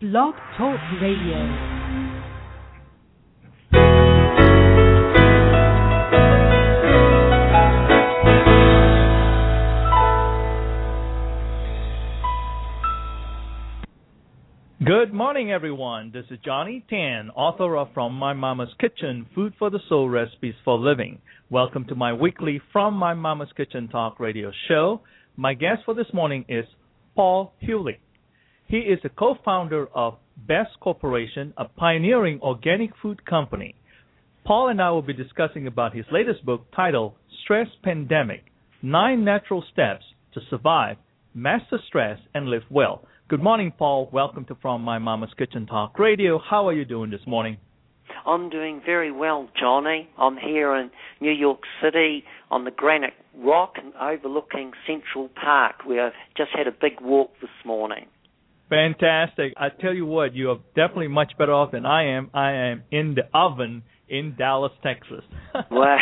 Blog Talk Radio. Good morning, everyone. This is Johnny Tan, author of From My Mama's Kitchen, Food for the Soul Recipes for Living. Welcome to my weekly From My Mama's Kitchen Talk radio show. My guest for this morning is Paul Hewley. He is the co-founder of Best Corporation, a pioneering organic food company. Paul and I will be discussing about his latest book titled Stress Pandemic, 9 Natural Steps to Survive, Master Stress, and Live Well. Good morning, Paul. Welcome to From My Mama's Kitchen Talk Radio. How are you doing this morning? I'm doing very well, Johnny. I'm here in New York City on the Granite Rock and overlooking Central Park. We have just had a big walk this morning. Fantastic. I tell you what, you are definitely much better off than I am. I am in the oven in Dallas, Texas. Wow.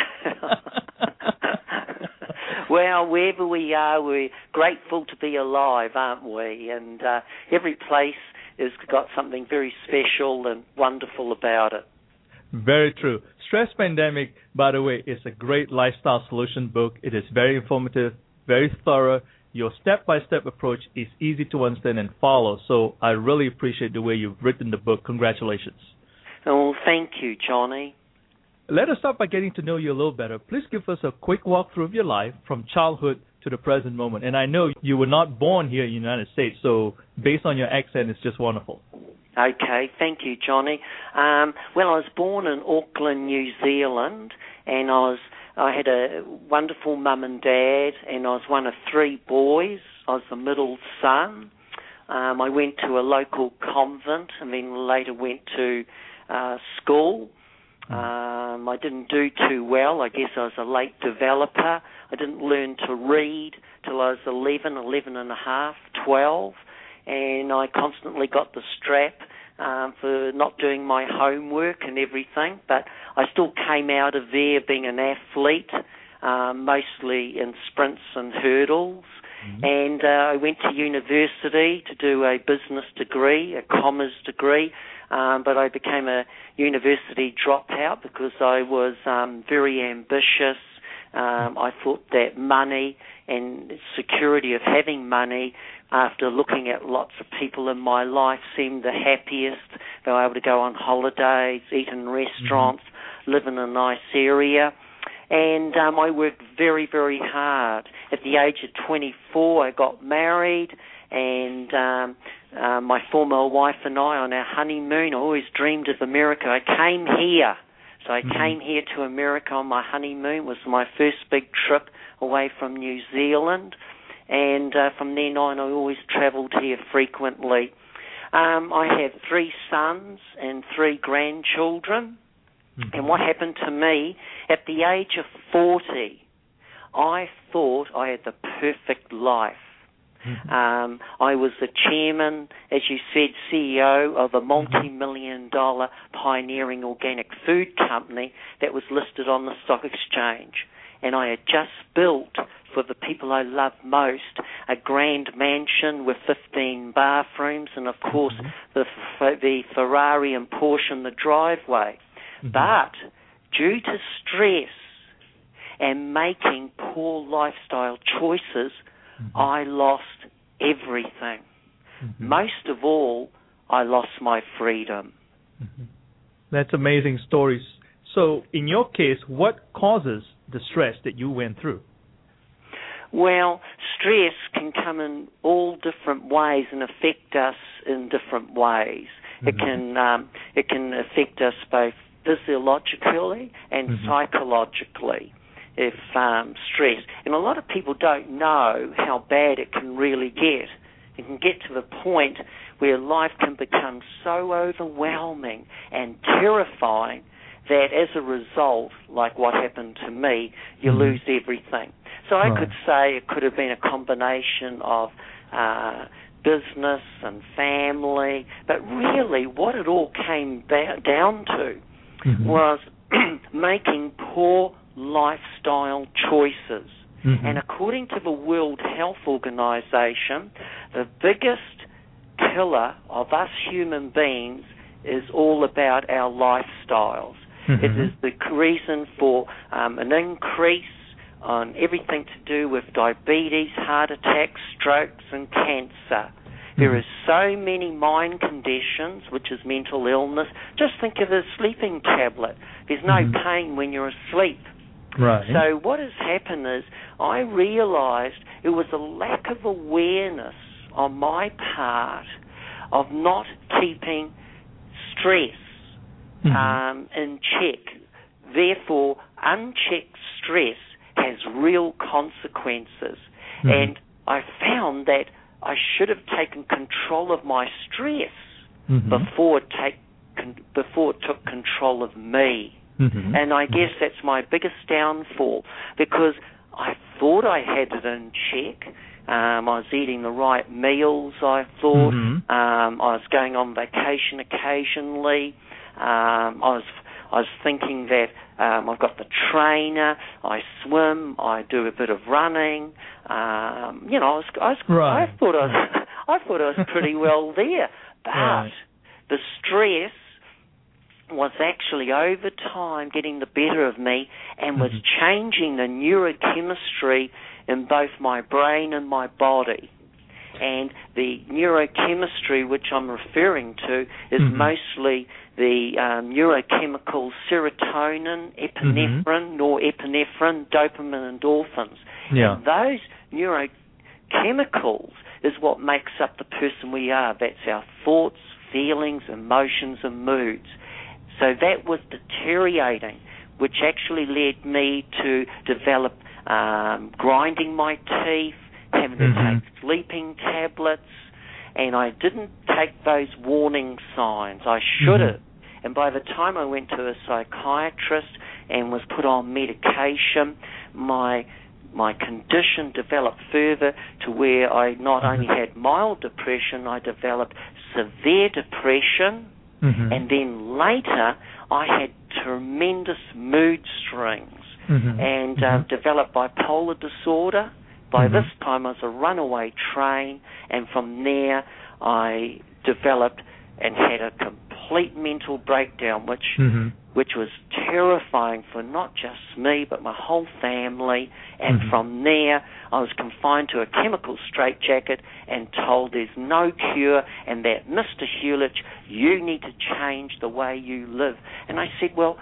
Well, wherever we are, we're grateful to be alive, aren't we? And every place has got something very special and wonderful about it. Very true. Stress Pandemic, by the way, is a great lifestyle solution book. It is very informative, very thorough. Your step-by-step approach is easy to understand and follow. So I really appreciate the way you've written the book. Congratulations. Oh, thank you, Johnny. Let us start by getting to know you a little better. Please give us a quick walkthrough of your life from childhood to the present moment. And I know you were not born here in the United States, so based on your accent, it's just wonderful. Okay, thank you, Johnny. Well, I was born in Auckland, New Zealand, and I had a wonderful mum and dad, and I was one of 3 boys. I was the middle son. I went to a local convent and then later went to school. I didn't do too well. I guess I was a late developer. I didn't learn to read till I was 11 and a half, 12, and I constantly got the strap for not doing my homework and everything, but I still came out of there being an athlete, mostly in sprints and hurdles, and I went to university to do a business degree, a commerce degree, but I became a university dropout because I was very ambitious. I thought that money and security of having money, after looking at lots of people in my life, seemed the happiest. They were able to go on holidays, eat in restaurants, live in a nice area. And I worked very, very hard. At the age of 24, I got married, and my former wife and I, on our honeymoon, I always dreamed of America. I came here. So I came here to America on my honeymoon. It was my first big trip away from New Zealand. And from then on, I always traveled here frequently. I had 3 sons and 3 grandchildren. And what happened to me, at the age of 40, I thought I had the perfect life. I was the chairman, as you said, CEO of a multi-million-dollar pioneering organic food company that was listed on the stock exchange. And I had just built, for the people I love most, a grand mansion with 15 bathrooms and, of course, the Ferrari and Porsche in the driveway. But due to stress and making poor lifestyle choices, I lost everything. Most of all, I lost my freedom. That's amazing stories. So in your case, what causes the stress that you went through? Well, stress can come in all different ways and affect us in different ways. It can affect us both physiologically and psychologically. If stress, and a lot of people don't know how bad it can really get. It can get to the point where life can become so overwhelming and terrifying that as a result, like what happened to me, you lose everything. So I could say it could have been a combination of business and family, but really what it all came down to was making poor lifestyle choices. And according to the World Health Organization, the biggest killer of us human beings is all about our lifestyles. Mm-hmm. It is the reason for an increase on everything to do with diabetes, heart attacks, strokes, and cancer. There are so many mind conditions, which is mental illness. Just think of a sleeping tablet. There's no pain when you're asleep. Right. So what has happened is I realized it was a lack of awareness on my part of not keeping stress in check. Therefore, unchecked stress has real consequences. And I found that I should have taken control of my stress before it took control of me. And I guess that's my biggest downfall, because I thought I had it in check. I was eating the right meals, I thought. I was going on vacation occasionally. I was thinking that I've got the trainer, I swim, I do a bit of running. I thought I was pretty well there. But the stress was actually over time getting the better of me and was changing the neurochemistry in both my brain and my body. And the neurochemistry which I'm referring to is mostly the neurochemical serotonin, epinephrine, norepinephrine, dopamine, endorphins. Yeah. And those neurochemicals is what makes up the person we are. That's our thoughts, feelings, emotions, and moods. So that was deteriorating, which actually led me to develop grinding my teeth, having to take sleeping tablets, and I didn't take those warning signs. I should have. And by the time I went to a psychiatrist and was put on medication, my condition developed further to where I not only had mild depression, I developed severe depression, and then later I had tremendous mood swings and developed bipolar disorder. By this time I was a runaway train, and from there I developed and had a complete mental breakdown, which was terrifying for not just me but my whole family. And from there I was confined to a chemical straitjacket and told there's no cure, and that Mr. Hewlett, you need to change the way you live. And I said, well,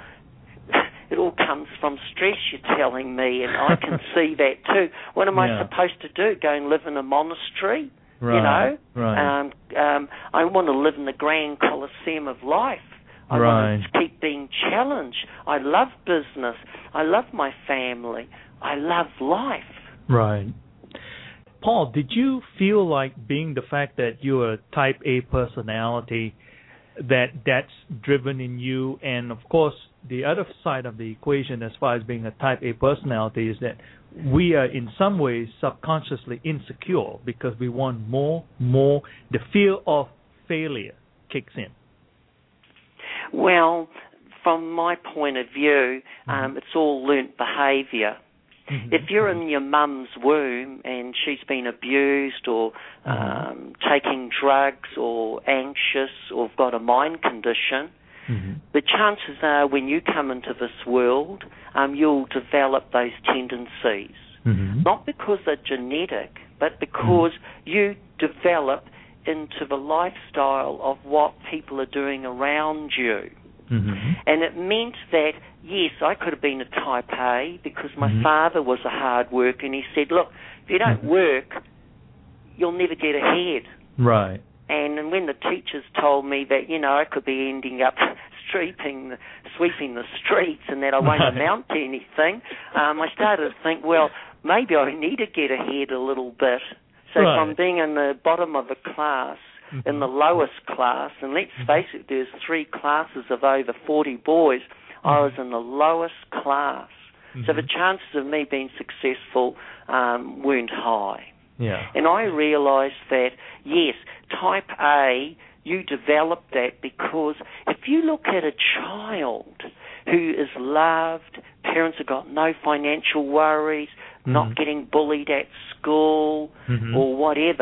it all comes from stress, you're telling me, and I can see that too. What am I supposed to do? Go and live in a monastery? Right. You know? Right. I want to live in the grand coliseum of life. I want to keep being challenged. I love business. I love my family. I love life. Right. Paul, did you feel like, being the fact that you're a type A personality, that's driven in you? And of course, the other side of the equation as far as being a type A personality is that we are in some ways subconsciously insecure because we want more. The fear of failure kicks in. Well, from my point of view, it's all learnt behaviour. If you're in your mum's womb and she's been abused or taking drugs or anxious or got a mind condition, the chances are when you come into this world, you'll develop those tendencies. Not because they're genetic, but because you develop into the lifestyle of what people are doing around you. And it meant that, yes, I could have been a type A because my father was a hard worker, and he said, look, if you don't work, you'll never get ahead. Right. And when the teachers told me that, I could be ending up sweeping the streets and that I won't amount to anything, I started to think, well, maybe I need to get ahead a little bit. So from being in the bottom of the class, in the lowest class, and let's face it, there's 3 classes of over 40 boys, I was in the lowest class. So the chances of me being successful weren't high. Yeah. And I realised that, yes, type A, you develop that because if you look at a child who is loved, parents have got no financial worries, not getting bullied at school or whatever,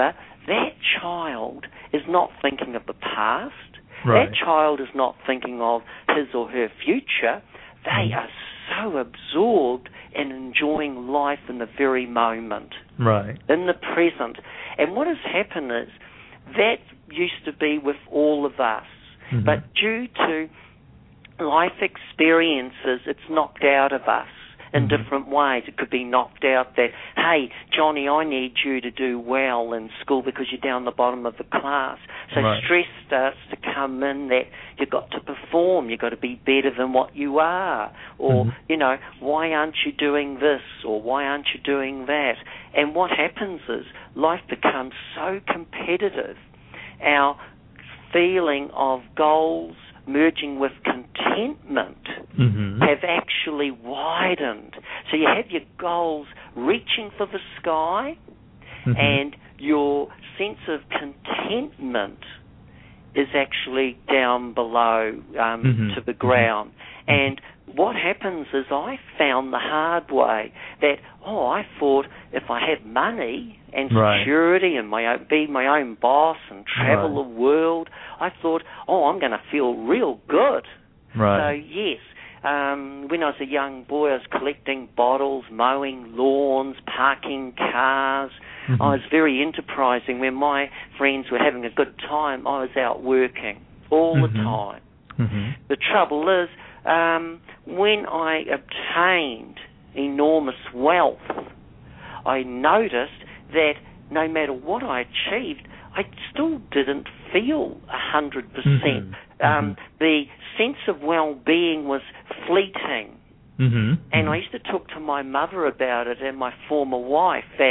that child is not thinking of the past. Right. That child is not thinking of his or her future. They are so absorbed in enjoying life in the very moment, Right. in the present. And what has happened is that used to be with all of us, but due to life experiences, it's knocked out of us in different ways. It could be knocked out that, hey, Johnny, I need you to do well in school because you're down the bottom of the class. So stress starts to come in that you've got to perform, you've got to be better than what you are, or, why aren't you doing this, or why aren't you doing that? And what happens is life becomes so competitive. Our feeling of goals merging with contentment have actually widened. So you have your goals reaching for the sky, and your sense of contentment is actually down below to the ground. And what happens is I found the hard way that, I thought if I have money and security and be my own boss and travel the world, I thought, I'm going to feel real good. Right. So, yes, when I was a young boy, I was collecting bottles, mowing lawns, parking cars. I was very enterprising. When my friends were having a good time, I was out working all the time. The trouble is, when I obtained enormous wealth, I noticed that no matter what I achieved, I still didn't feel 100%. The sense of well-being was fleeting. And I used to talk to my mother about it and my former wife that,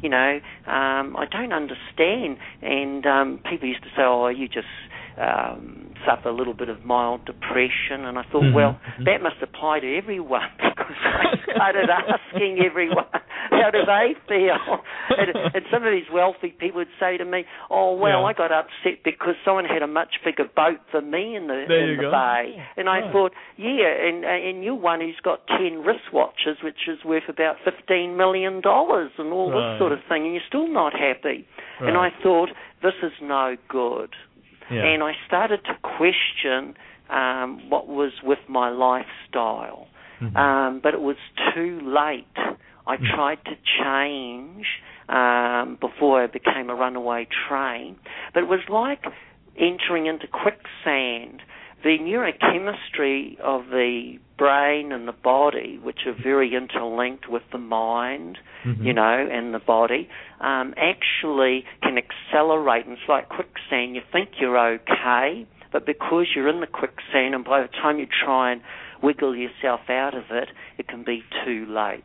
I don't understand. And people used to say, you just suffer a little bit of mild depression. And I thought, well, that must apply to everyone, because I started asking everyone, how do they feel? And some of these wealthy people would say to me, I got upset because someone had a much bigger boat than me in the bay. And I thought, and you're one who's got 10 wristwatches, which is worth about $15 million and all this sort of thing, and you're still not happy. And I thought, this is no good. And I started to question what was with my lifestyle. But it was too late. I tried to change before I became a runaway train. But it was like entering into quicksand. The neurochemistry of the brain and the body, which are very interlinked with the mind, and the body, actually can accelerate. And it's like quicksand. You think you're okay, but because you're in the quicksand, and by the time you try and wiggle yourself out of it, it can be too late.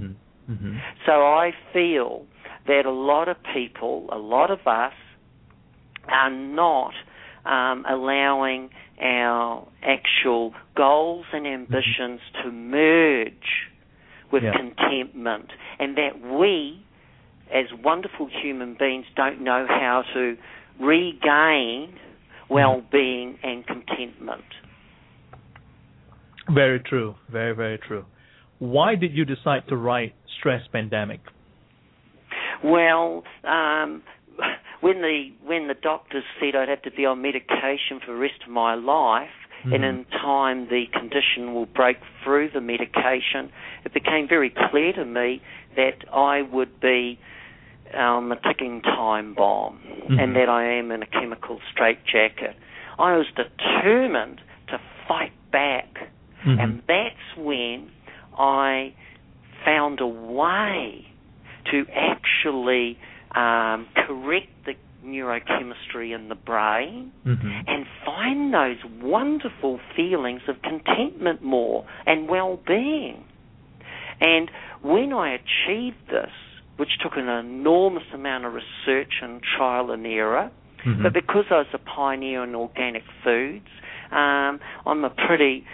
So I feel that a lot of people, a lot of us, are not allowing our actual goals and ambitions to merge with contentment, and that we, as wonderful human beings, don't know how to regain well-being and contentment. Very true. Very, very true. Why did you decide to write Stress Pandemic? Well, when the doctors said I'd have to be on medication for the rest of my life, and in time the condition will break through the medication, it became very clear to me that I would be a ticking time bomb, and that I am in a chemical straitjacket. I was determined to fight back, and that's when I found a way to actually correct the neurochemistry in the brain and find those wonderful feelings of contentment more and well-being. And when I achieved this, which took an enormous amount of research and trial and error, but because I was a pioneer in organic foods, I'm a pretty,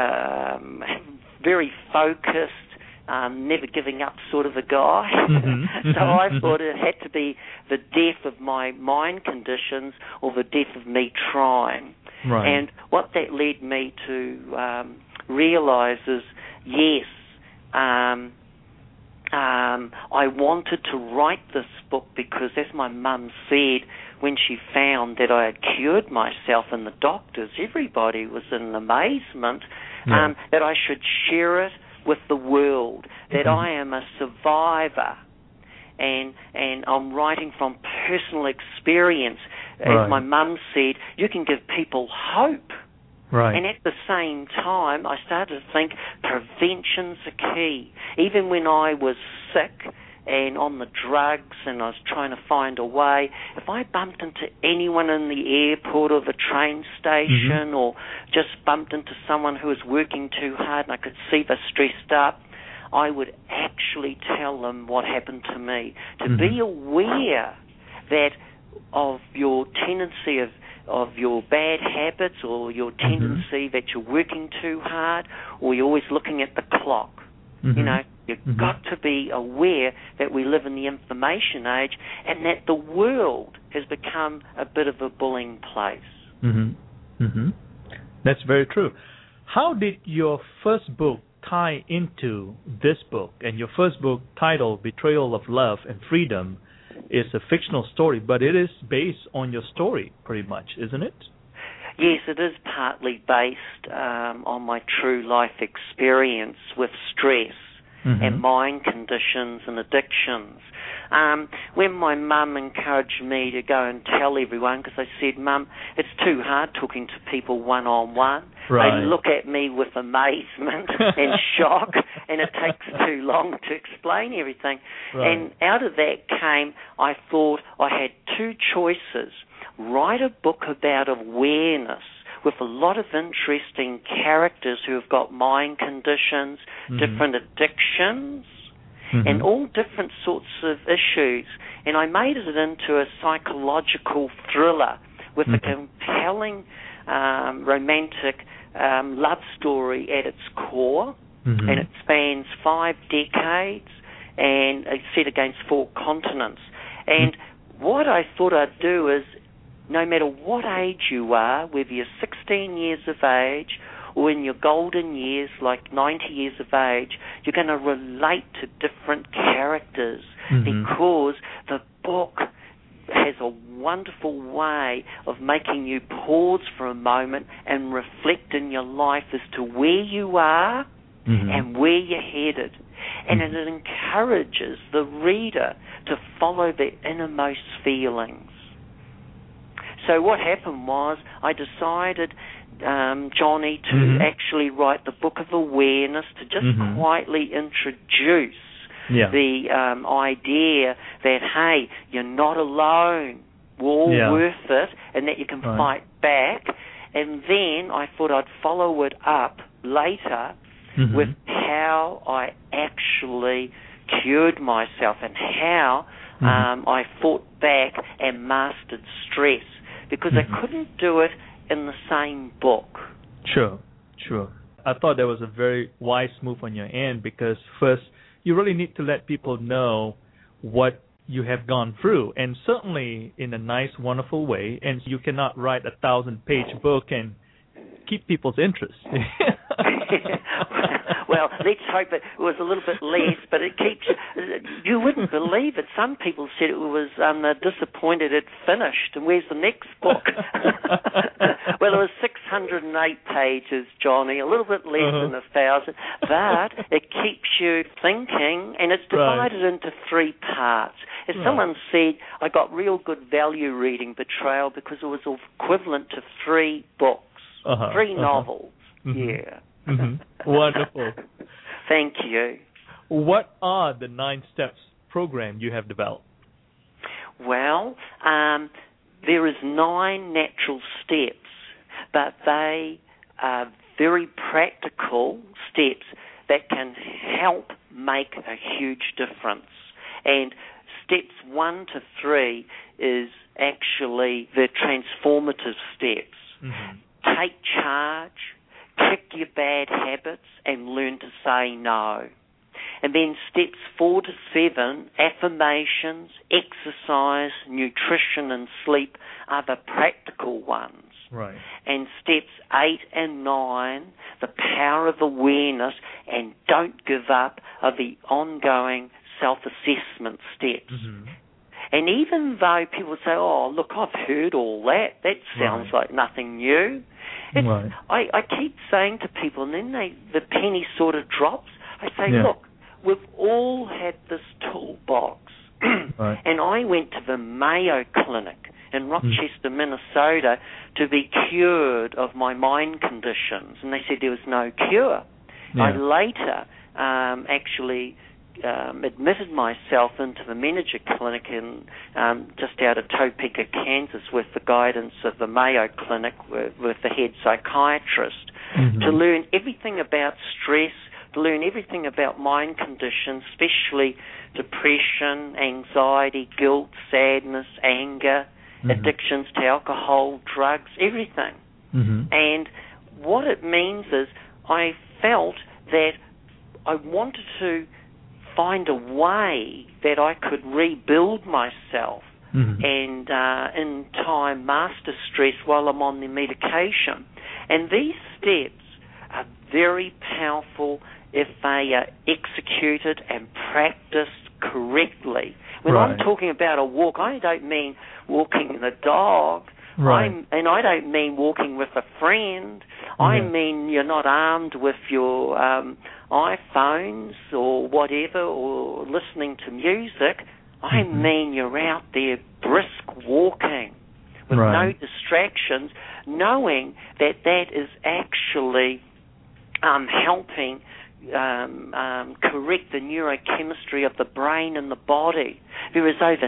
very focused, never giving up sort of a guy. So I thought it had to be the death of my mind conditions or the death of me trying. And what that led me to realize is, yes, I wanted to write this book because, as my mum said, when she found that I had cured myself and the doctors, everybody was in amazement, that I should share it with the world, that I am a survivor. And I'm writing from personal experience. As my mum said, you can give people hope. Right. And at the same time, I started to think prevention's the key. Even when I was sick and on the drugs and I was trying to find a way, if I bumped into anyone in the airport or the train station or just bumped into someone who was working too hard and I could see they're stressed up, I would actually tell them what happened to me. To be aware that of your tendency of your bad habits or your tendency that you're working too hard or you're always looking at the clock. You know, you've got to be aware that we live in the information age and that the world has become a bit of a bullying place. That's very true. How did your first book tie into this book? And your first book, titled Betrayal of Love and Freedom, is a fictional story, but it is based on your story pretty much, isn't it? Yes, it is partly based on my true life experience with stress and mind conditions and addictions. When my mum encouraged me to go and tell everyone, because I said, Mum, it's too hard talking to people one-on-one. Right. They look at me with amazement and shock, and it takes too long to explain everything. Right. And out of that came, I thought I had two choices. Write a book about awareness with a lot of interesting characters who have got mind conditions, different addictions, and all different sorts of issues. And I made it into a psychological thriller with a compelling romantic love story at its core, and it spans 5 decades, and it's set against 4 continents. And what I thought I'd do is, no matter what age you are, whether you're 16 years of age or in your golden years, like 90 years of age, you're going to relate to different characters because the book has a wonderful way of making you pause for a moment and reflect in your life as to where you are and where you're headed. And it encourages the reader to follow their innermost feelings. So what happened was I decided, Johnny, to actually write the Book of Awareness to just quietly introduce the idea that, hey, you're not alone, we're all worth it, and that you can fight back. And then I thought I'd follow it up later with how I actually cured myself and how I fought back and mastered stress, because I couldn't do it in the same book. Sure. I thought that was a very wise move on your end, because first, you really need to let people know what you have gone through, and certainly in a nice, wonderful way, and you cannot write a 1,000-page book and keep people's interest. Well, let's hope it was a little bit less, but it keeps... You wouldn't believe it. Some people said it was disappointed it finished, and where's the next book? Well, it was 608 pages, Johnny, a little bit less than 1,000, but it keeps you thinking, and it's divided into 3 parts. As someone said, I got real good value reading Betrayal because it was equivalent to 3 books, 3 novels. Yeah. Wonderful. Thank you. What are the 9 steps program you have developed? Well, there is 9 natural steps, but they are very practical steps that can help make a huge difference. And steps 1 to 3 is actually the transformative steps. Take charge, kick your bad habits, and learn to say no. And then steps 4 to 7, affirmations, exercise, nutrition, and sleep are the practical ones. Right. And steps 8 and 9, the power of awareness and don't give up, are the ongoing self-assessment steps. And even though people say, oh, look, I've heard all that, that sounds like nothing new. I keep saying to people, and then the penny sort of drops. I say, look, we've all had this toolbox. And I went to the Mayo Clinic in Rochester, Minnesota, to be cured of my mind conditions. And they said there was no cure. I later actually admitted myself into the Manager Clinic in just out of Topeka, Kansas, with the guidance of the Mayo Clinic with the head psychiatrist to learn everything about stress, to learn everything about mind conditions, especially depression, anxiety, guilt, sadness, anger, addictions to alcohol, drugs, everything. And what it means is I felt that I wanted to find a way that I could rebuild myself and in time master stress while I'm on the medication. And these steps are very powerful if they are executed and practiced correctly. When I'm talking about a walk, I don't mean walking the dog. And I don't mean walking with a friend. I mean you're not armed with your iPhones or whatever, or listening to music. I mean you're out there brisk walking with no distractions, knowing that that is actually helping correct the neurochemistry of the brain and the body. There is over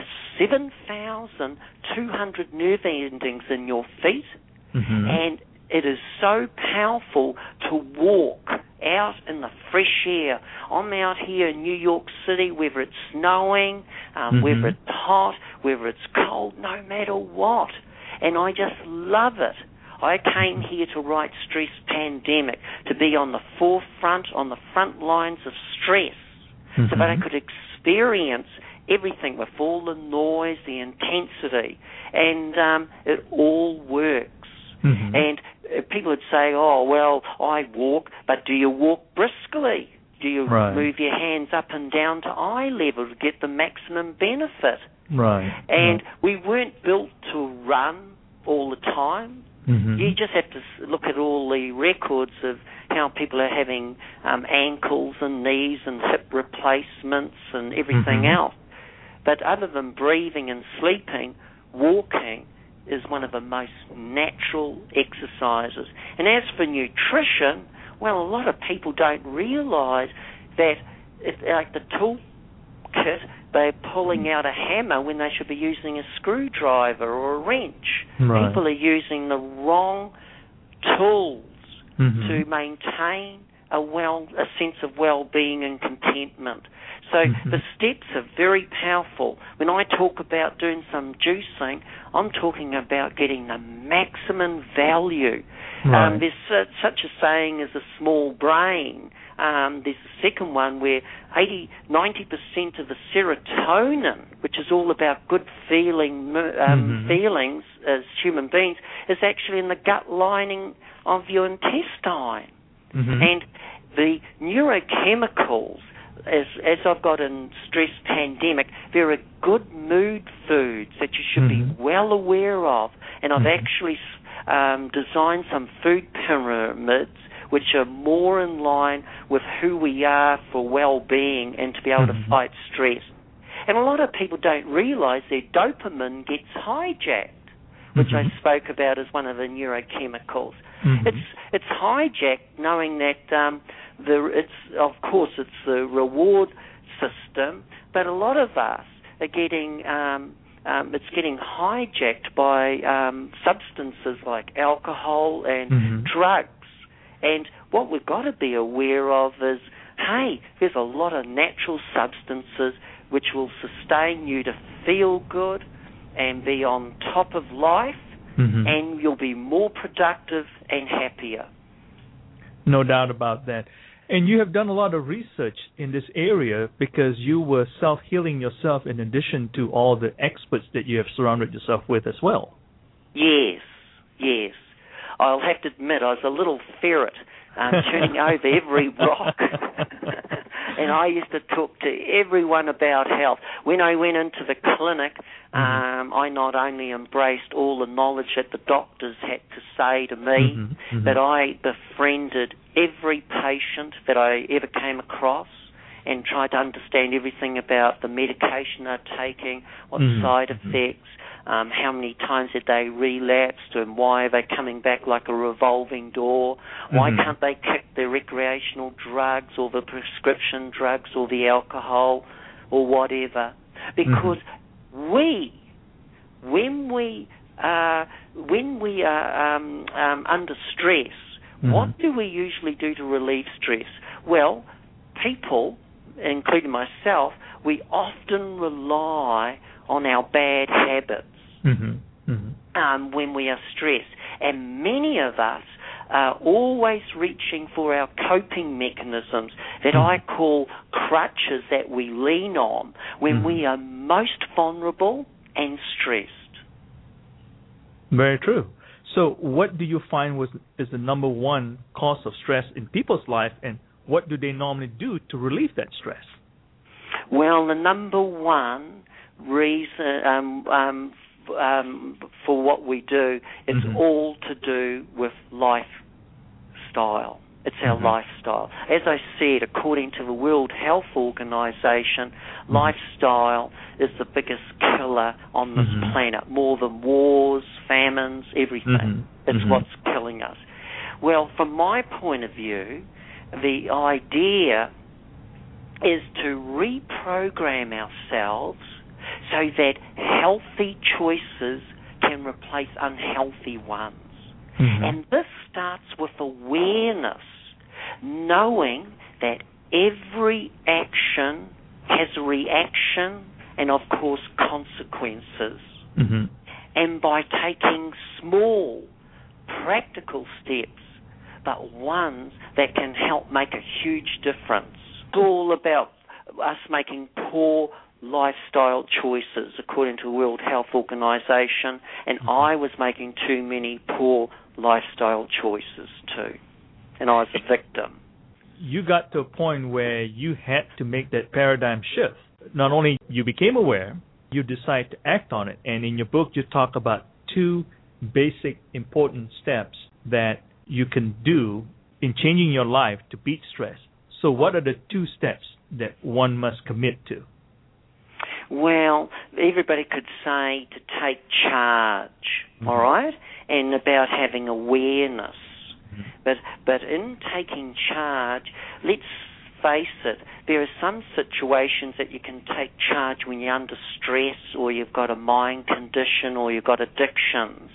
7,200 nerve endings in your feet, and it is so powerful to walk out in the fresh air. I'm out here in New York City, whether it's snowing, whether it's hot, whether it's cold, no matter what, and I just love it. I came here to write Stress Pandemic, to be on the forefront, on the front lines of stress, so that I could experience everything with all the noise, the intensity, and it all works. And people would say, oh, well, I walk, but do you walk briskly? Do you move your hands up and down to eye level to get the maximum benefit? And we weren't built to run all the time. You just have to look at all the records of how people are having ankles and knees and hip replacements and everything else. But other than breathing and sleeping, walking is one of the most natural exercises. And as for nutrition, well, a lot of people don't realise that it's like the toolkit, they're pulling out a hammer when they should be using a screwdriver or a wrench. People are using the wrong tools to maintain a sense of well-being and contentment. So the steps are very powerful. When I talk about doing some juicing, I'm talking about getting the maximum value. There's such a saying as a small brain. There's a second one where 90% of the serotonin, which is all about good feelings as human beings, is actually in the gut lining of your intestine. And the neurochemicals, as I've got in Stress Pandemic, there are good mood foods that you should be well aware of. And I've actually designed some food pyramids which are more in line with who we are for well-being and to be able to fight stress. And a lot of people don't realise their dopamine gets hijacked, which I spoke about as one of the neurochemicals. It's hijacked knowing that it's the reward system, but a lot of us are getting it's getting hijacked by substances like alcohol and drugs. And what we've got to be aware of is, hey, there's a lot of natural substances which will sustain you to feel good and be on top of life, and you'll be more productive and happier. No doubt about that. And you have done a lot of research in this area because you were self-healing yourself in addition to all the experts that you have surrounded yourself with as well. Yes. I'll have to admit I was a little ferret turning over every rock. And I used to talk to everyone about health. When I went into the clinic, I not only embraced all the knowledge that the doctors had to say to me, but I befriended every patient that I ever came across and tried to understand everything about the medication they're taking, what side effects, how many times did they relapsed, and why are they coming back like a revolving door? Why can't they kick their recreational drugs or the prescription drugs or the alcohol or whatever? Because when we are under stress, what do we usually do to relieve stress? Well, people, including myself, we often rely on our bad habits when we are stressed. And many of us are always reaching for our coping mechanisms that I call crutches that we lean on when we are most vulnerable and stressed. Very true. So what do you find is the number one cause of stress in people's life, and what do they normally do to relieve that stress? Well, the number one reason for what we do is all to do with lifestyle. It's our lifestyle. As I said, according to the World Health Organization, lifestyle is the biggest killer on this planet, more than wars, famines, everything. It's what's killing us. Well, from my point of view, the idea is to reprogram ourselves so that healthy choices can replace unhealthy ones. And this starts with awareness, knowing that every action has a reaction and, of course, consequences. And by taking small, practical steps, but ones that can help make a huge difference. It's all about us making poor lifestyle choices, according to the World Health Organization, and I was making too many poor lifestyle choices too, and I was a victim. You got to a point where you had to make that paradigm shift. Not only you became aware, you decided to act on it, and in your book you talk about two basic important steps that you can do in changing your life to beat stress. So what are the two steps that one must commit to? Well, everybody could say to take charge, all right, and about having awareness. But in taking charge, let's face it, there are some situations that you can take charge when you're under stress or you've got a mind condition or you've got addictions.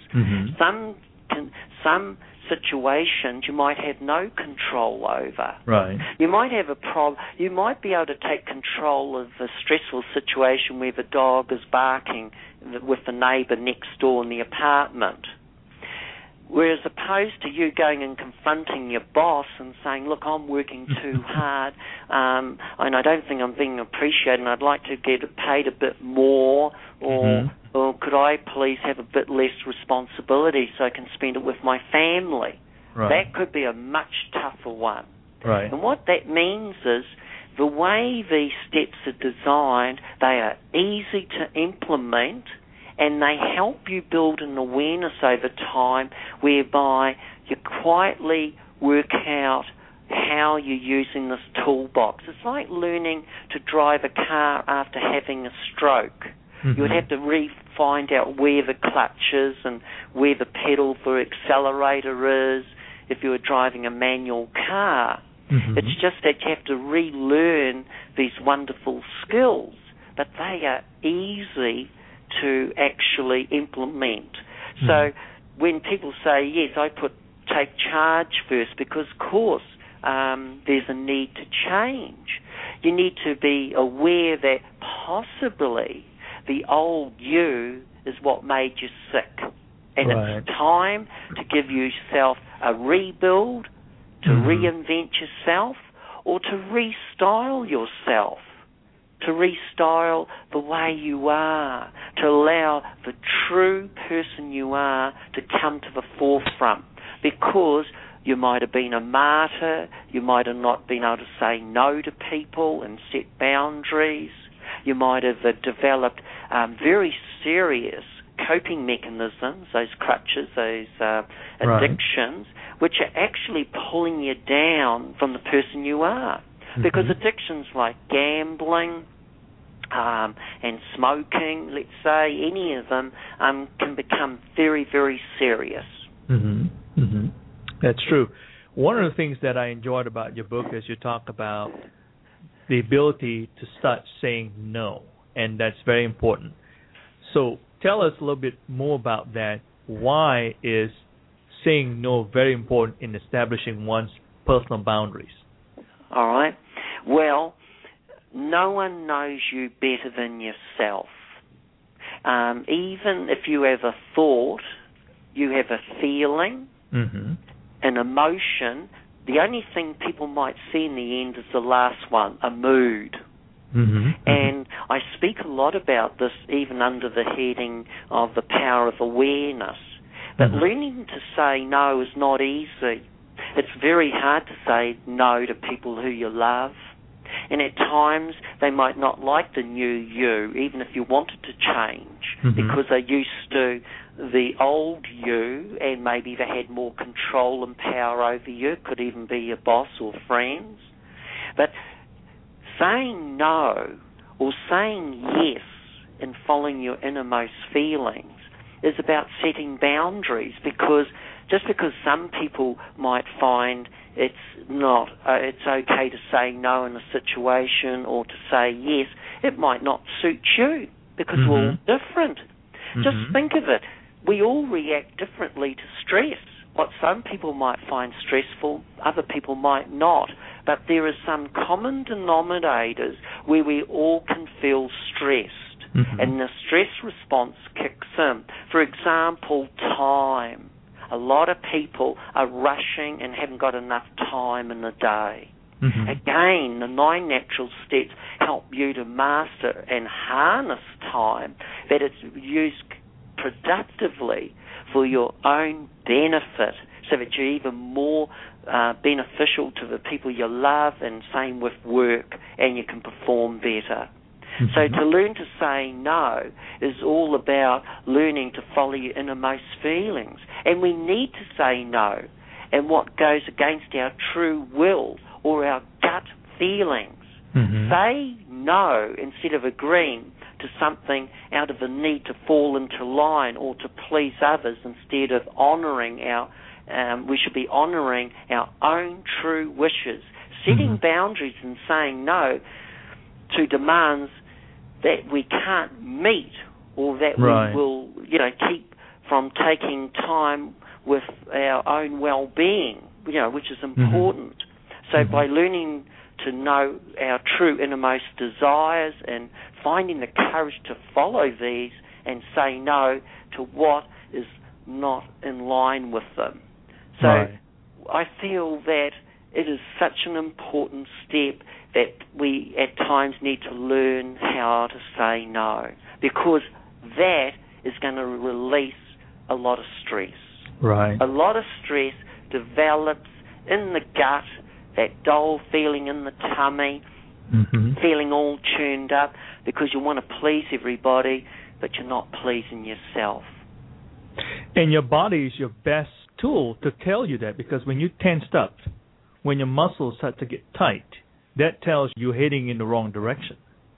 Some situations you might have no control over. Right. You might have a problem. You might be able to take control of a stressful situation where the dog is barking with the neighbour next door in the apartment. Whereas opposed to you going and confronting your boss and saying, look, I'm working too hard and I don't think I'm being appreciated and I'd like to get paid a bit more or could I please have a bit less responsibility so I can spend it with my family? Right. That could be a much tougher one. Right. And what that means is the way these steps are designed, they are easy to implement and they help you build an awareness over time whereby you quietly work out how you're using this toolbox. It's like learning to drive a car after having a stroke. You would have to find out where the clutch is and where the pedal for accelerator is if you were driving a manual car. It's just that you have to relearn these wonderful skills, but they are easy to actually implement. So when people say, yes, I take charge first, because of course there's a need to change. You need to be aware that possibly the old you is what made you sick. And it's time to give yourself a rebuild, to reinvent yourself, or to restyle yourself, to restyle the way you are, to allow the true person you are to come to the forefront. Because You might have been a martyr. You might have not been able to say no to people and set boundaries. You might have developed very serious coping mechanisms, those crutches, those addictions, which are actually pulling you down from the person you are. Because addictions like gambling and smoking, let's say, any of them can become very, very serious. That's true. One of the things that I enjoyed about your book is you talk about the ability to start saying no, and that's very important. So tell us a little bit more about that. Why is saying no very important in establishing one's personal boundaries? All right. Well, no one knows you better than yourself. Even if you have a thought, you have a feeling, an emotion, the only thing people might see in the end is the last one, a mood. And I speak a lot about this even under the heading of the power of awareness. But learning to say no is not easy. It's very hard to say no to people who you love. And at times they might not like the new you, even if you wanted to change, because they're used to the old you, and maybe they had more control and power over you. It could even be your boss or friends. But saying no or saying yes and following your innermost feelings is about setting boundaries, because just because some people might find it's okay to say no in a situation or to say yes, it might not suit you, because we're all different. Just think of it. We all react differently to stress. What some people might find stressful, other people might not. But there are some common denominators where we all can feel stressed, and the stress response kicks in. For example, time. A lot of people are rushing and haven't got enough time in the day. Again, the 9 natural steps help you to master and harness time, that it's used productively for your own benefit, so that you're even more beneficial to the people you love, and same with work, and you can perform better. So to learn to say no is all about learning to follow your innermost feelings. And we need to say no, and what goes against our true will or our gut feelings. Say no instead of agreeing to something out of a need to fall into line or to please others, instead of honouring we should be honouring our own true wishes. Setting boundaries and saying no to demands that we can't meet, or that we will, keep from taking time with our own well-being, which is important. So by learning to know our true innermost desires and finding the courage to follow these and say no to what is not in line with them. So I feel that it is such an important step that we at times need to learn how to say no, because that is going to release a lot of stress. A lot of stress develops in the gut, that dull feeling in the tummy, feeling all tuned up, because you want to please everybody, but you're not pleasing yourself. And your body is your best tool to tell you that, because when you're tensed up, when your muscles start to get tight, that tells you you're heading in the wrong direction.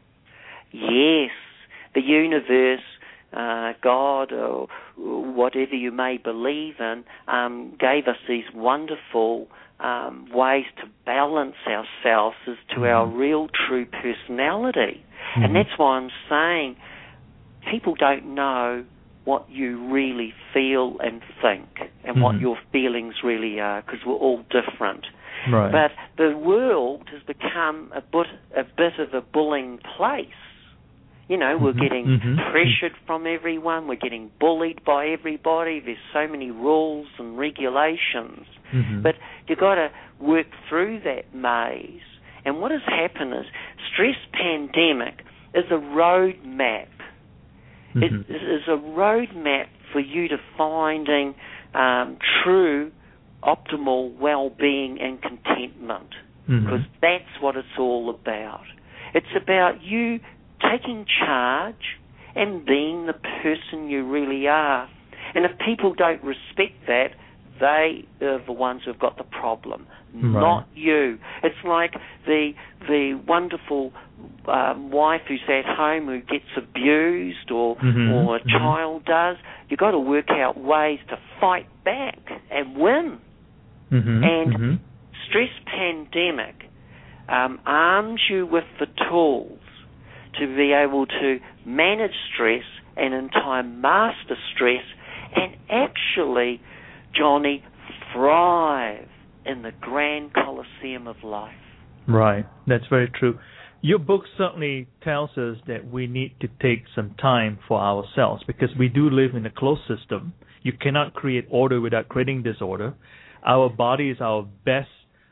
Yes. The universe, God, or whatever you may believe in, gave us these wonderful ways to balance ourselves as to our real true personality. And that's why I'm saying people don't know what you really feel and think, and what your feelings really are, because we're all different. But the world has become a bit of a bullying place. We're getting pressured from everyone. We're getting bullied by everybody. There's so many rules and regulations. But you've got to work through that maze. And what has happened is stress pandemic is a road map. It is a road map for you to finding true optimal well-being and contentment, because that's what it's all about. It's about you taking charge and being the person you really are. And if people don't respect that, they are the ones who've got the problem, not you. It's like the wonderful wife who's at home who gets abused or a child does. You've got to work out ways to fight back and win. And stress pandemic arms you with the tools to be able to manage stress and in time master stress and actually, Johnny, thrive in the grand coliseum of life. Right. That's very true. Your book certainly tells us that we need to take some time for ourselves because we do live in a closed system. You cannot create order without creating disorder. Our body is our best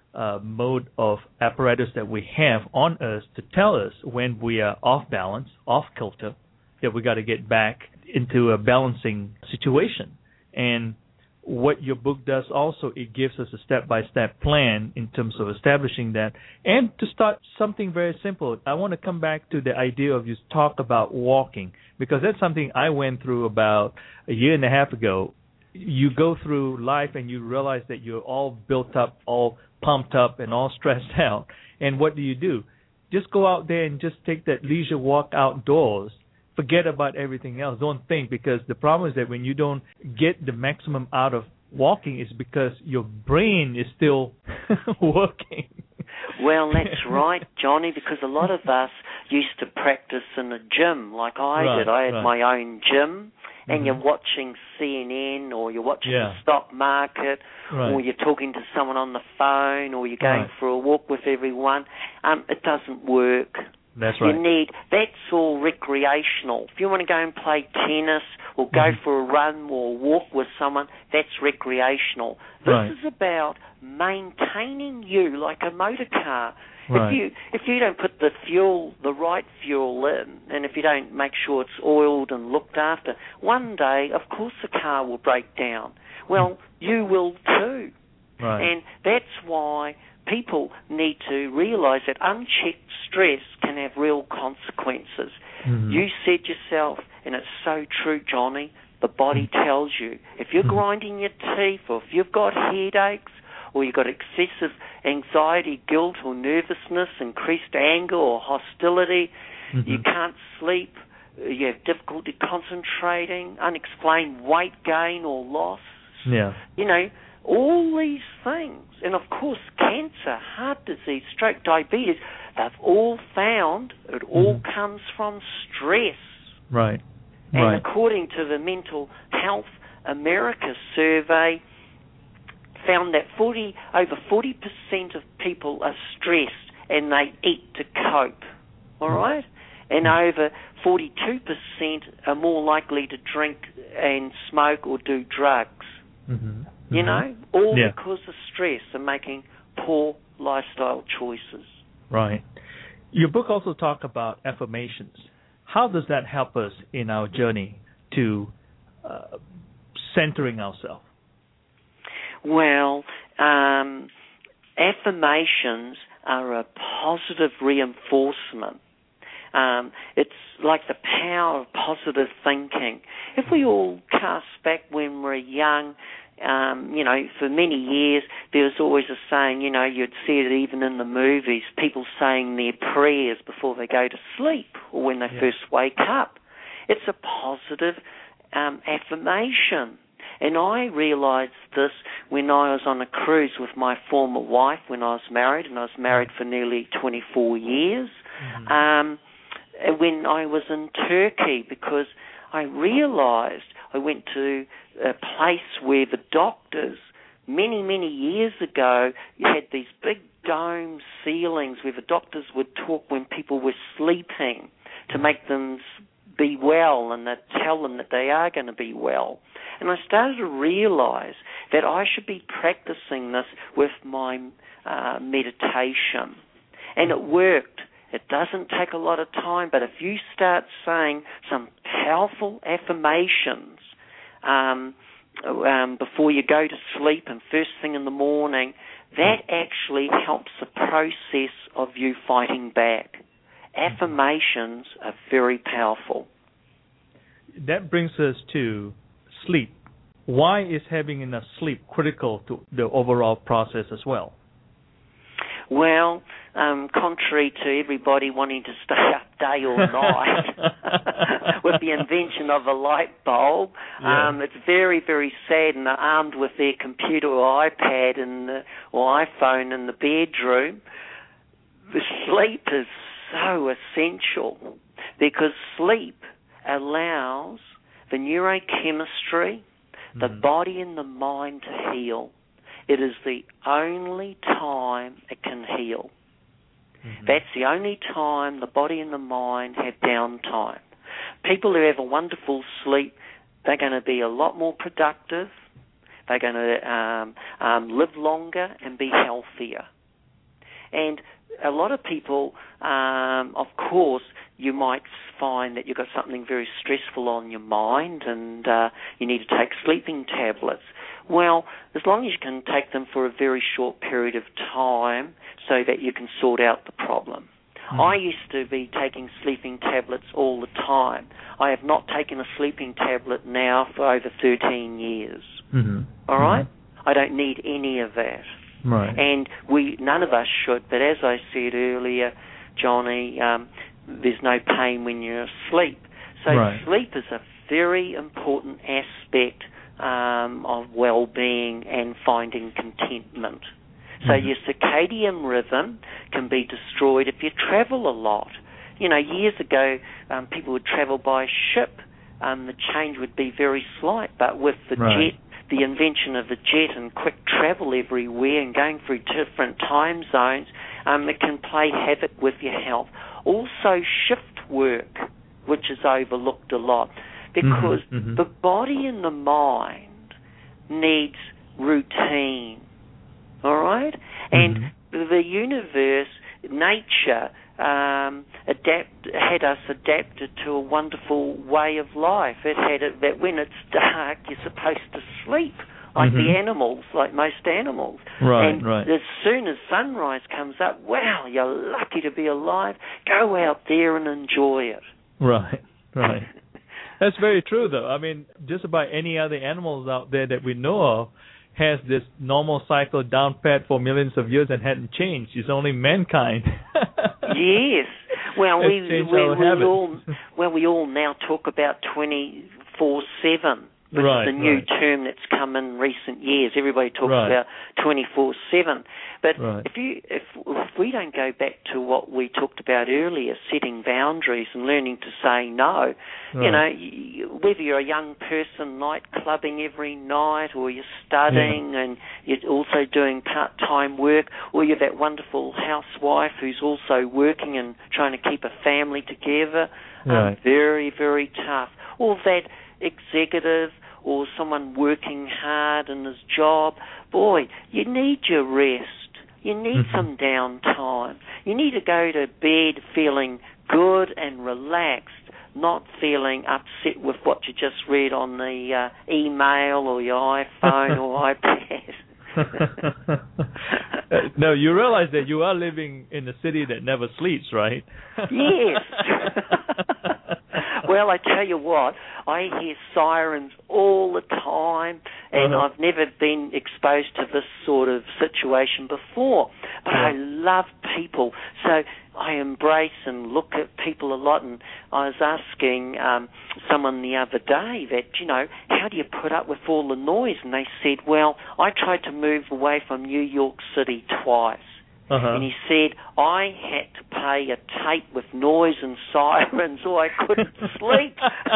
mode of apparatus that we have on us to tell us when we are off balance, off kilter, that we got to get back into a balancing situation. And what your book does also, it gives us a step-by-step plan in terms of establishing that. And to start something very simple, I want to come back to the idea of you talk about walking, because that's something I went through about a year and a half ago. You go through life and you realize that you're all built up, all pumped up, and all stressed out. And what do? Just go out there and just take that leisure walk outdoors. Forget about everything else. Don't think, because the problem is that when you don't get the maximum out of walking, it's because your brain is still working. Well, that's right, Johnny, because a lot of us used to practice in a gym like I did. I had my own gym, and you're watching CNN or you're watching the stock market or you're talking to someone on the phone or you're going for a walk with everyone. It doesn't work. That's right. That's all recreational. If you want to go and play tennis or go for a run or walk with someone, that's recreational. This is about maintaining you like a motor car. Right. If you don't put the right fuel in, and if you don't make sure it's oiled and looked after, one day, of course, the car will break down. Well, you will too. Right. And that's why people need to realize that unchecked stress can have real consequences. You said yourself, and it's so true, Johnny, the body tells you. If you're grinding your teeth or if you've got headaches or you've got excessive anxiety, guilt or nervousness, increased anger or hostility, you can't sleep, you have difficulty concentrating, unexplained weight gain or loss, all these things. And, of course, cancer, heart disease, stroke, diabetes, they've all found it all comes from stress. Right. And according to the Mental Health America survey, found that over 40% of people are stressed and they eat to cope, all right? And over 42% are more likely to drink and smoke or do drugs. You know, all because of stress and making poor lifestyle choices. Right. Your book also talks about affirmations. How does that help us in our journey to centering ourselves? Well, affirmations are a positive reinforcement. It's like the power of positive thinking. If we all cast back when we're young, for many years, there was always a saying, you'd see it even in the movies, people saying their prayers before they go to sleep or when they first wake up. It's a positive affirmation. And I realized this when I was on a cruise with my former wife when I was married, and I was married for nearly 24 years, when I was in Turkey, because I realized I went to a place where the doctors, many, many years ago, you had these big dome ceilings where the doctors would talk when people were sleeping to make them be well, and they'd tell them that they are going to be well. And I started to realize that I should be practicing this with my meditation. And it worked. It doesn't take a lot of time, but if you start saying some powerful affirmations, before you go to sleep and first thing in the morning, that actually helps the process of you fighting back. Affirmations are very powerful. That brings us to sleep. Why is having enough sleep critical to the overall process as well? Well, contrary to everybody wanting to stay up day or night with the invention of a light bulb, it's very, very sad, and they're armed with their computer or iPad or iPhone in the bedroom. The sleep is so essential because sleep allows the neurochemistry, the body and the mind to heal. It is the only time it can heal. Mm-hmm. That's the only time the body and the mind have downtime. People who have a wonderful sleep, they're going to be a lot more productive. They're going to live longer and be healthier. And a lot of people, of course, you might find that you've got something very stressful on your mind and you need to take sleeping tablets. Well, as long as you can take them for a very short period of time so that you can sort out the problem. Mm-hmm. I used to be taking sleeping tablets all the time. I have not taken a sleeping tablet now for over 13 years. Mm-hmm. All right? Mm-hmm. I don't need any of that. Right. And none of us should, but as I said earlier, Johnny, there's no pain when you're asleep. So sleep is a very important aspect of well-being and finding contentment. So your circadian rhythm can be destroyed if you travel a lot. You know, years ago, people would travel by ship. The change would be very slight, but with the jet, the invention of the jet and quick travel everywhere and going through different time zones, it can play havoc with your health. Also, shift work, which is overlooked a lot, because the body and the mind needs routine, all right? And the universe, nature, had us adapted to a wonderful way of life. It had it that when it's dark, you're supposed to sleep, like the animals, like most animals. And as soon as sunrise comes up, wow, you're lucky to be alive. Go out there and enjoy it. Right. That's very true, though. I mean, just about any other animals out there that we know of has this normal cycle down pat for millions of years and hadn't changed. It's only mankind. Yes. Well, we all now talk about 24/7. Which is the new term that's come in recent years. Everybody talks about 24/7. But if we don't go back to what we talked about earlier, setting boundaries and learning to say no, you know, whether you're a young person night clubbing every night, or you're studying and you're also doing part-time work, or you're that wonderful housewife who's also working and trying to keep a family together, very, very tough. Or that executive or someone working hard in his job, boy, you need your rest. You need some downtime. You need to go to bed feeling good and relaxed, not feeling upset with what you just read on the email or your iPhone or iPad. No, you realize that you are living in a city that never sleeps, right? Yes. Well, I tell you what, I hear sirens all the time, and I've never been exposed to this sort of situation before. But I love people, so I embrace and look at people a lot. And I was asking someone the other day that, you know, how do you put up with all the noise? And they said, well, I tried to move away from New York City twice. And he said, I had to pay a tape with noise and sirens or I couldn't sleep.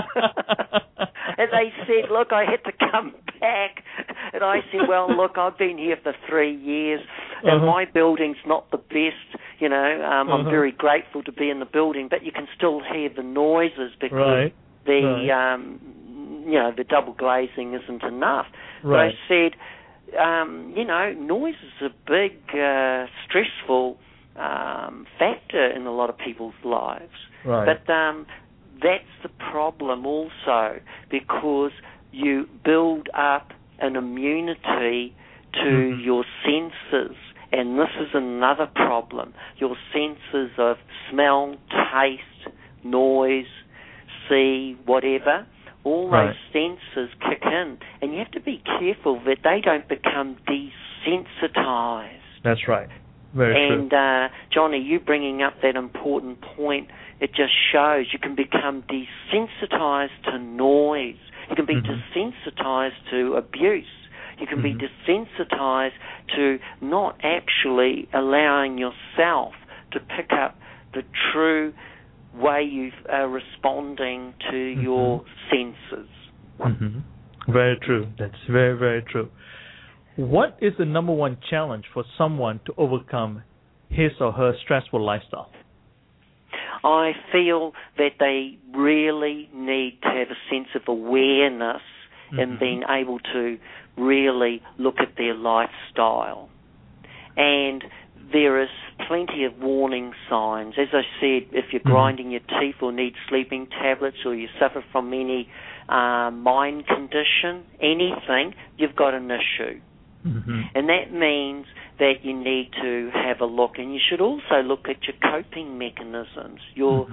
And they said, look, I had to come back. And I said, well, look, I've been here for 3 years and my building's not the best. You know, I'm very grateful to be in the building, but you can still hear the noises because you know, the double glazing isn't enough. But I said, you know, noise is a big stressful factor in a lot of people's lives. But that's the problem also, because you build up an immunity to your senses. And this is another problem. Your senses of smell, taste, noise, see, whatever, all those senses kick in. And you have to be careful that they don't become desensitized. That's right. Very true. And, Johnny, you bringing up that important point, it just shows you can become desensitized to noise. You can be desensitized to abuse. You can be desensitized to not actually allowing yourself to pick up the true way you are responding to your senses. Very true. That's very, very true. What is the number one challenge for someone to overcome his or her stressful lifestyle? I feel that they really need to have a sense of awareness and being able to really look at their lifestyle. And there is plenty of warning signs. As I said, if you're grinding your teeth or need sleeping tablets or you suffer from any mind condition, anything, you've got an issue. And that means that you need to have a look. And you should also look at your coping mechanisms, your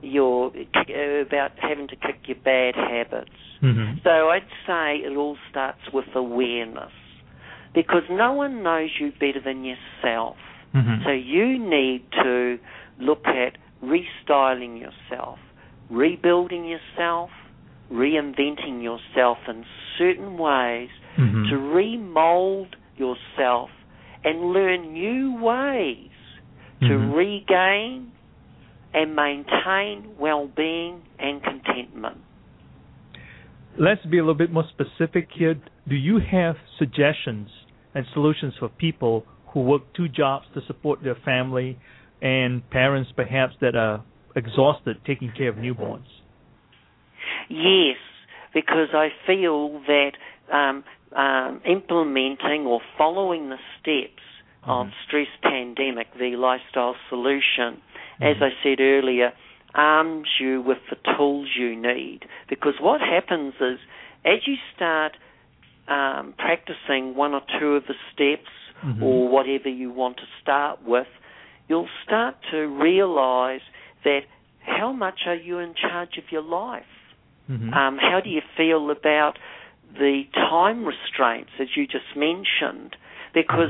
about having to kick your bad habits. So I'd say it all starts with awareness, because no one knows you better than yourself. So you need to look at restyling yourself, rebuilding yourself, reinventing yourself in certain ways to remold yourself and learn new ways to regain and maintain well-being and contentment. Let's be a little bit more specific here. Do you have suggestions and solutions for people who work 2 jobs to support their family and parents perhaps that are exhausted taking care of newborns? Yes, because I feel that implementing or following the steps of Stress Pandemic, the lifestyle solution, as I said earlier, arms you with the tools you need. Because what happens is, as you start practicing 1 or 2 of the steps or whatever you want to start with, you'll start to realize that how much are you in charge of your life? How do you feel about the time restraints, as you just mentioned? Because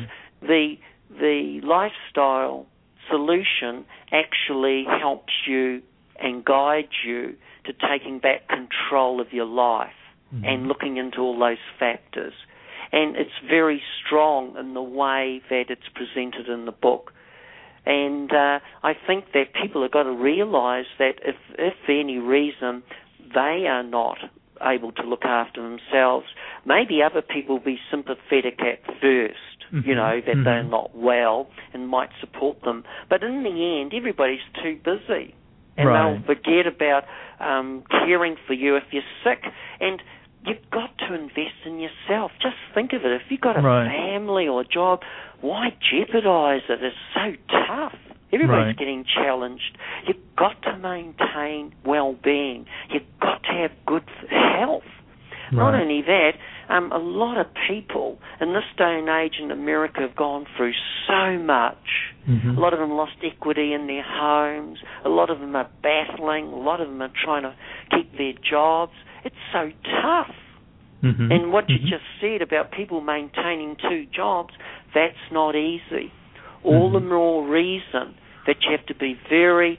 the lifestyle solution actually helps you and guides you to taking back control of your life and looking into all those factors. And it's very strong in the way that it's presented in the book. And I think that people have got to realize that if for any reason they are not able to look after themselves, maybe other people will be sympathetic at first, that they're not well and might support them. But in the end, everybody's too busy. And they'll forget about caring for you if you're sick. And you've got to invest in yourself. Just think of it. If you've got a family or a job, why jeopardize it? It's so tough. Everybody's getting challenged. You've got to maintain well-being. You've got to have good health. Not only that, a lot of people in this day and age in America have gone through so much. A lot of them lost equity in their homes. A lot of them are battling. A lot of them are trying to keep their jobs. It's so tough. And what you just said about people maintaining 2 jobs, that's not easy. All the more reason that you have to be very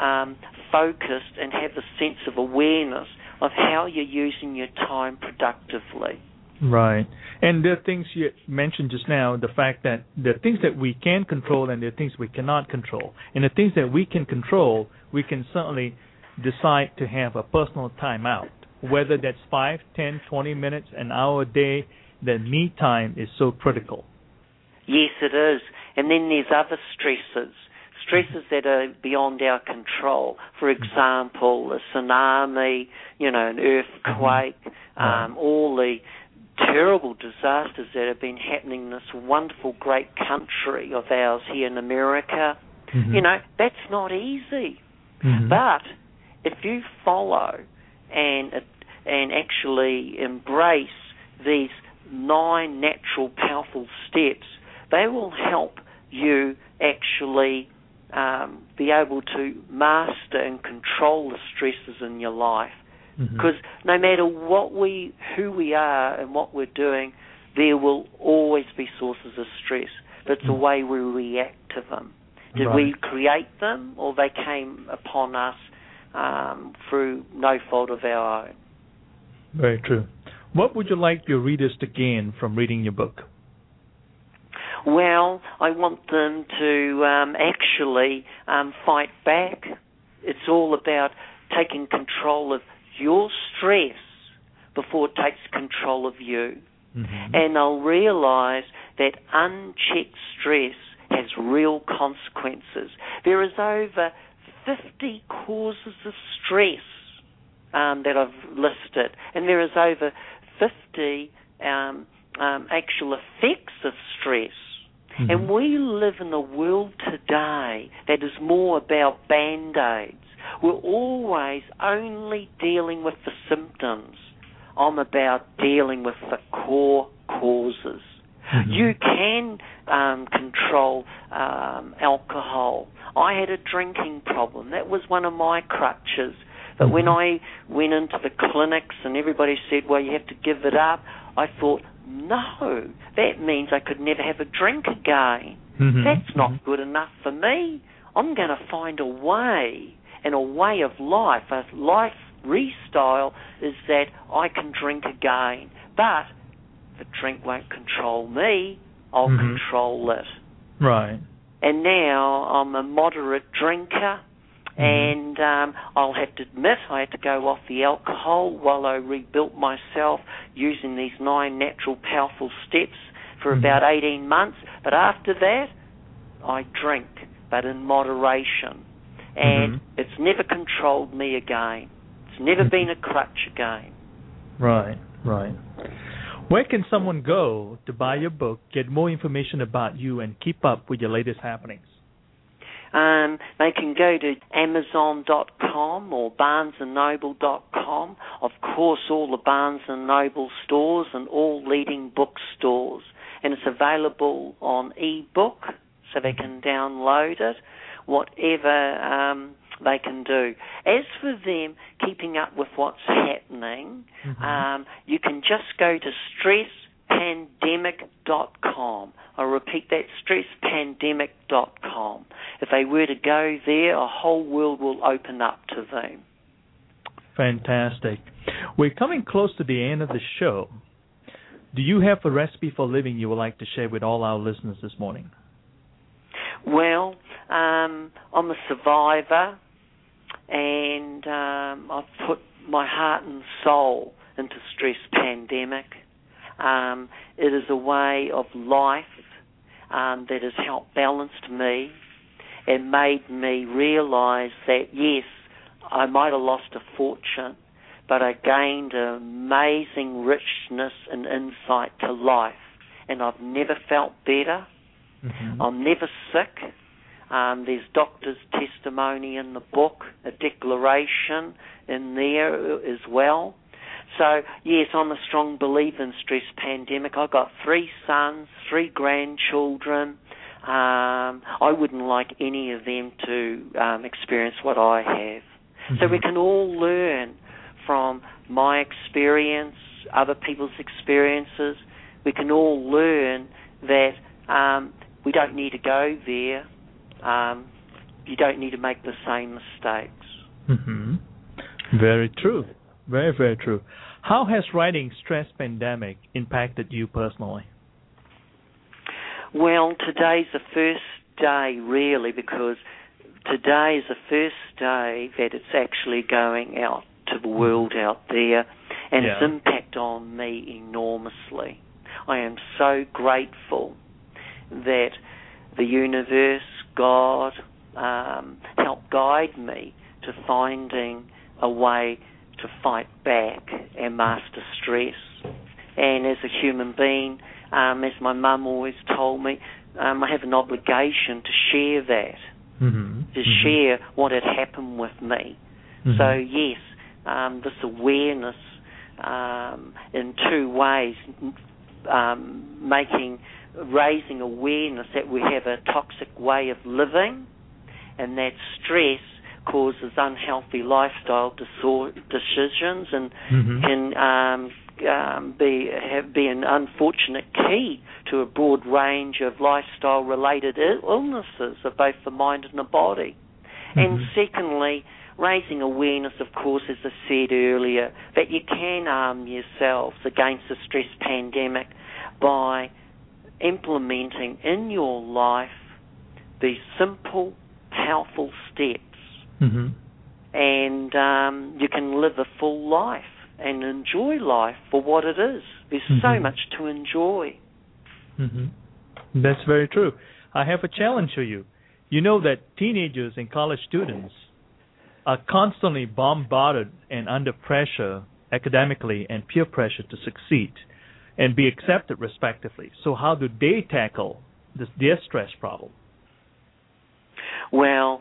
focused and have a sense of awareness of how you're using your time productively. Right. And there are things you mentioned just now, the fact that there are things that we can control and there are things we cannot control. And the things that we can control, we can certainly decide to have a personal time out. Whether that's 5, 10, 20 minutes, an hour a day, that me time is so critical. Yes, it is. And then there's other stresses that are beyond our control. For example, a tsunami, an earthquake, all the terrible disasters that have been happening in this wonderful, great country of ours here in America. That's not easy. But if you follow and and actually embrace these 9 natural, powerful steps, they will help you actually be able to master and control the stresses in your life. Because no matter who we are and what we're doing, there will always be sources of stress. But it's the way we react to them. Did we create them, or they came upon us through no fault of our own? Very true. What would you like your readers to gain from reading your book? Well, I want them to actually fight back. It's all about taking control of your stress before it takes control of you. And they'll realise that unchecked stress has real consequences. There is over 50 causes of stress that I've listed, and there is over 50 actual effects of stress. And we live in a world today that is more about Band-Aids. We're always only dealing with the symptoms. I'm about dealing with the core causes. You can control alcohol. I had a drinking problem. That was one of my crutches. But when I went into the clinics and everybody said, well, you have to give it up, I thought, no, that means I could never have a drink again. That's not good enough for me. I'm going to find a way, and a way of life, a life restyle is that I can drink again. But the drink won't control me, I'll control it. Right. And now I'm a moderate drinker, and I'll have to admit I had to go off the alcohol while I rebuilt myself using these 9 natural, powerful steps for about 18 months. But after that, I drink, but in moderation. And it's never controlled me again. It's never been a crutch again. Right, right. Where can someone go to buy your book, get more information about you, and keep up with your latest happenings? They can go to Amazon.com or BarnesandNoble.com. Of course, all the Barnes & Noble stores and all leading bookstores. And it's available on e-book, so they can download it, whatever they can do. As for them keeping up with what's happening, you can just go to StressPandemic.com. I'll repeat that, StressPandemic.com. If they were to go there, a whole world will open up to them. Fantastic. We're coming close to the end of the show. Do you have a recipe for living you would like to share with all our listeners this morning? Well, I'm a survivor, and I've put my heart and soul into Stress Pandemic. It is a way of life that has helped balance me and made me realise that, yes, I might have lost a fortune, but I gained an amazing richness and insight to life, and I've never felt better. I'm never sick. There's doctor's testimony in the book, a declaration in there as well. So, yes, I'm a strong believer in Stress Pandemic. I've got 3 sons, 3 grandchildren. I wouldn't like any of them to experience what I have. So we can all learn from my experience, other people's experiences. We can all learn that we don't need to go there. You don't need to make the same mistakes. Very true. Very, very true. How has writing Stress Pandemic impacted you personally? Well, today's the first day, really, because today is the first day that it's actually going out to the world out there, and its impact on me enormously. I am so grateful that the universe, God, helped guide me to finding a way to fight back and master stress. And as a human being, as my mum always told me, I have an obligation to share that, to share what had happened with me. So yes, this awareness in two ways, raising awareness that we have a toxic way of living, and that stress causes unhealthy lifestyle decisions and can be an unfortunate key to a broad range of lifestyle-related illnesses of both the mind and the body. And secondly, raising awareness, of course, as I said earlier, that you can arm yourselves against the stress pandemic by implementing in your life these simple, powerful steps. And you can live a full life and enjoy life for what it is. There's so much to enjoy. That's very true. I have a challenge for you. You know that teenagers and college students are constantly bombarded and under pressure academically and peer pressure to succeed and be accepted respectively. So how do they tackle their stress problem? Well,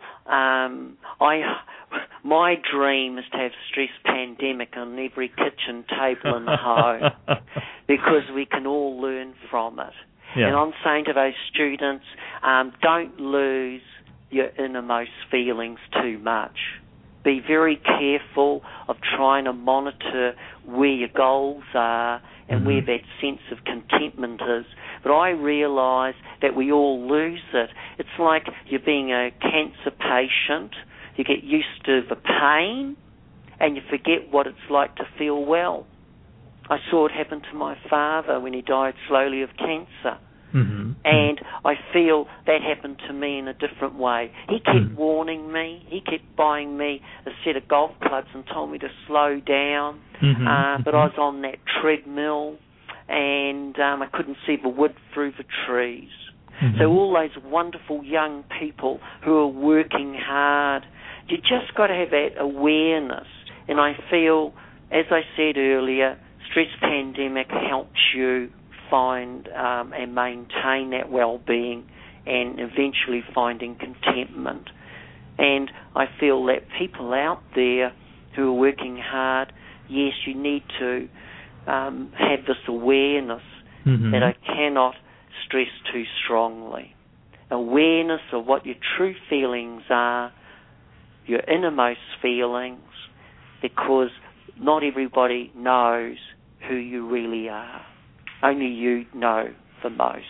my dream is to have stress pandemic on every kitchen table in the home because we can all learn from it. Yeah. And I'm saying to those students, don't lose your innermost feelings too much. Be very careful of trying to monitor where your goals are and where that sense of contentment is. But I realise that we all lose it. It's like you're being a cancer patient. You get used to the pain and you forget what it's like to feel well. I saw it happen to my father when he died slowly of cancer. And I feel that happened to me in a different way. He kept warning me. He kept buying me a set of golf clubs and told me to slow down. But I was on that treadmill and I couldn't see the wood through the trees. So all those wonderful young people who are working hard, you just got to have that awareness. And I feel, as I said earlier, stress pandemic helps you find and maintain that well-being and eventually finding contentment. And I feel that people out there who are working hard, yes, you need to have this awareness that I cannot stress too strongly. Awareness of what your true feelings are, your innermost feelings, because not everybody knows who you really are. Only you know the most.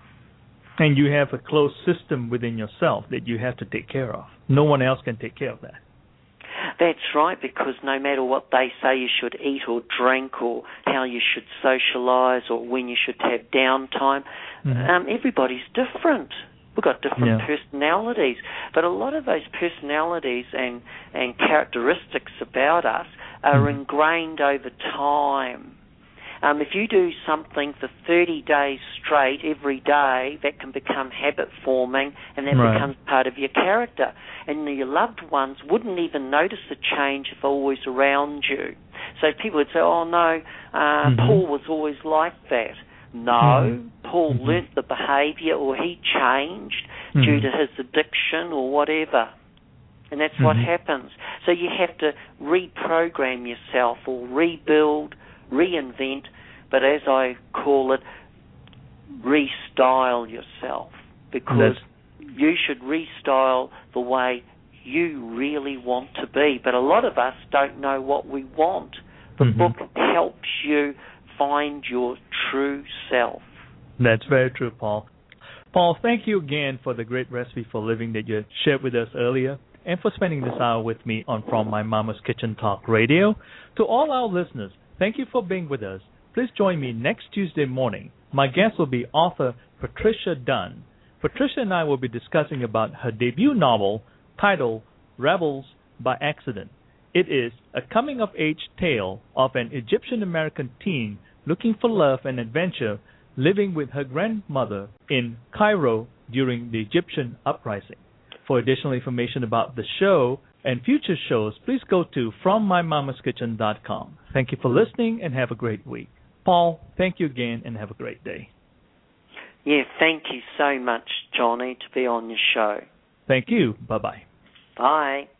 And you have a closed system within yourself that you have to take care of. No one else can take care of that. That's right, because no matter what they say you should eat or drink or how you should socialise or when you should have downtime, everybody's different. We've got different personalities. But a lot of those personalities and characteristics about us are ingrained over time. If you do something for 30 days straight, every day, that can become habit-forming, and that becomes part of your character. And your loved ones wouldn't even notice the change if they're always around you. So people would say, oh, no, Paul was always like that. No, Paul learnt the behaviour, or he changed due to his addiction or whatever. And that's what happens. So you have to reprogram yourself or rebuild, reinvent, but as I call it, restyle yourself, because you should restyle the way you really want to be. But a lot of us don't know what we want. The book helps you find your true self. That's very true, Paul. Paul, thank you again for the great recipe for living that you shared with us earlier, and for spending this hour with me on From My Mama's Kitchen Talk Radio. To all our listeners, thank you for being with us. Please join me next Tuesday morning. My guest will be author Patricia Dunn. Patricia and I will be discussing about her debut novel titled Rebels by Accident. It is a coming-of-age tale of an Egyptian-American teen looking for love and adventure, living with her grandmother in Cairo during the Egyptian uprising. For additional information about the show and future shows, please go to FromMyMamasKitchen.com. Thank you for listening and have a great week. Paul, thank you again and have a great day. Yeah, thank you so much, Johnny, to be on your show. Thank you. Bye-bye. Bye.